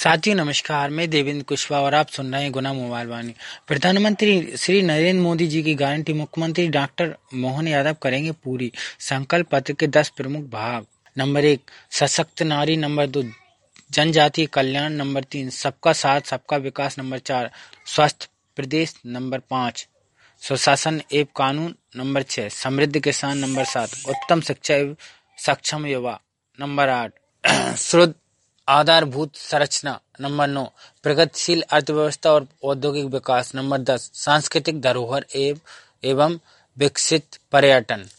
साथियों नमस्कार, मैं देवेंद्र कुशवाहा और आप सुन रहे हैं गुना मोबाइल वाणी। प्रधानमंत्री श्री नरेंद्र मोदी जी की गारंटी मुख्यमंत्री डॉक्टर मोहन यादव करेंगे पूरी। संकल्प पत्र के 10 प्रमुख भाग। नंबर 1, सशक्त नारी। नंबर 2, जनजातीय कल्याण। नंबर 3, सबका साथ सबका विकास। नंबर 4, स्वस्थ प्रदेश। नंबर 5, सुशासन एवं कानून। नंबर 6, समृद्ध किसान। नंबर 7, उत्तम शिक्षा एवं सक्षम युवा। नंबर 8, शुद्ध आधारभूत संरचना। नंबर 9, प्रगतिशील अर्थव्यवस्था और औद्योगिक विकास। नंबर 10, सांस्कृतिक धरोहर एवं विकसित पर्यटन।